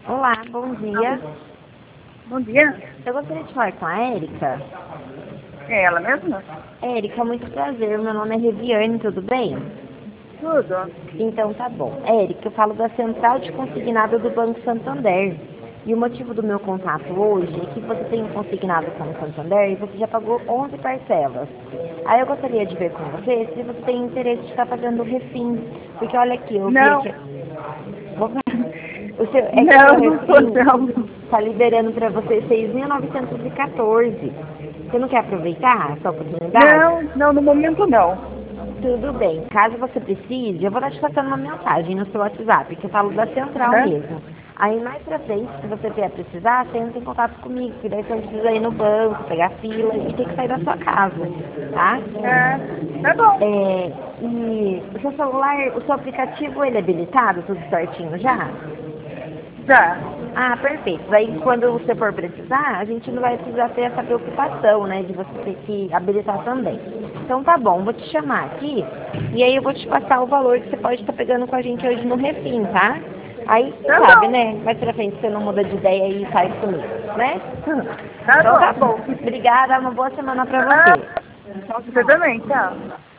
Olá, bom dia. Bom dia. Eu gostaria de falar com a Érica. É ela mesma? Érica, muito prazer. Meu nome é Reviane, tudo bem? Tudo. Então tá bom. Érica, eu falo da Central de Consignado do Banco Santander. E o motivo do meu contato hoje é que você tem um consignado com o Santander e você já pagou 11 parcelas. Aí eu gostaria de ver com você se você tem interesse de estar fazendo o refim. Porque olha aqui, eu vi Não. aqui. O seu, é que o Não, seu não sou refim não. está liberando para você 6.914. Você não quer aproveitar essa oportunidade? Não, no momento não. Tudo bem. Caso você precise, eu vou estar te passando uma mensagem no seu WhatsApp, que eu falo da central Aham. mesmo. Aí mais pra frente, se você vier precisar, você entra em contato comigo, que daí você não precisa ir no banco, pegar fila e ter que sair da sua casa, tá? Tá bom. E o seu celular, o seu aplicativo, ele é habilitado, tudo certinho já? Já. Ah, perfeito. Daí quando você for precisar, a gente não vai precisar ter essa preocupação, né, de você ter que habilitar também. Então tá bom, vou te chamar aqui e aí eu vou te passar o valor que você pode estar pegando com a gente hoje no refim, tá? Aí você Tá sabe, bom. né? Mais pra frente você não muda de ideia e sai comigo, né? Tá Então tá bom. bom. Obrigada, uma boa semana pra Ah, você. você também, tchau.